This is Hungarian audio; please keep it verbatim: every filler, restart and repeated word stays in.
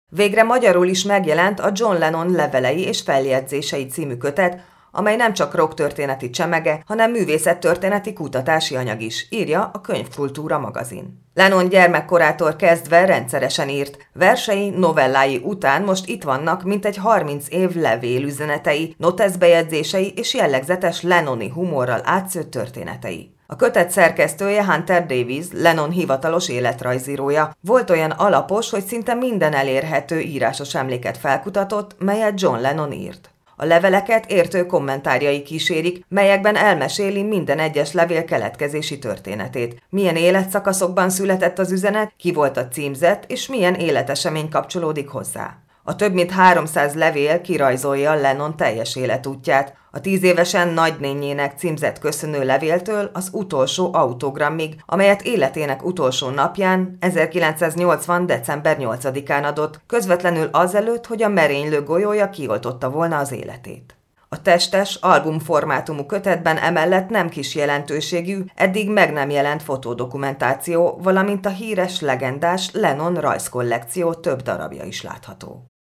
Végre magyarul is megjelent a John Lennon levelei és feljegyzései című kötet, amely nem csak rocktörténeti csemege, hanem művészettörténeti kutatási anyag is, írja a Könyvkultúra magazin. Lennon gyermekkorától kezdve rendszeresen írt. Versei, novellái után most itt vannak mintegy harminc év levélüzenetei, noteszbejegyzései és jellegzetes Lennoni humorral átszőtt történetei. A kötet szerkesztője Hunter Davies, Lennon hivatalos életrajzírója. Volt olyan alapos, hogy szinte minden elérhető írásos emléket felkutatott, melyet John Lennon írt. A leveleket értő kommentárjai kísérik, melyekben elmeséli minden egyes levél keletkezési történetét. Milyen életszakaszokban született az üzenet, ki volt a címzett, és milyen életesemény kapcsolódik hozzá. A több mint háromszáz levél kirajzolja Lennon teljes életútját, a tíz évesen nagynényének címzett köszönő levéltől az utolsó autogrammig, amelyet életének utolsó napján, ezerkilencszáznyolcvan. december nyolcadikán adott, közvetlenül azelőtt, hogy a merénylő golyója kioltotta volna az életét. A testes, albumformátumú kötetben emellett nem kis jelentőségű, eddig meg nem jelent fotódokumentáció, valamint a híres, legendás Lennon rajzkollekció több darabja is látható.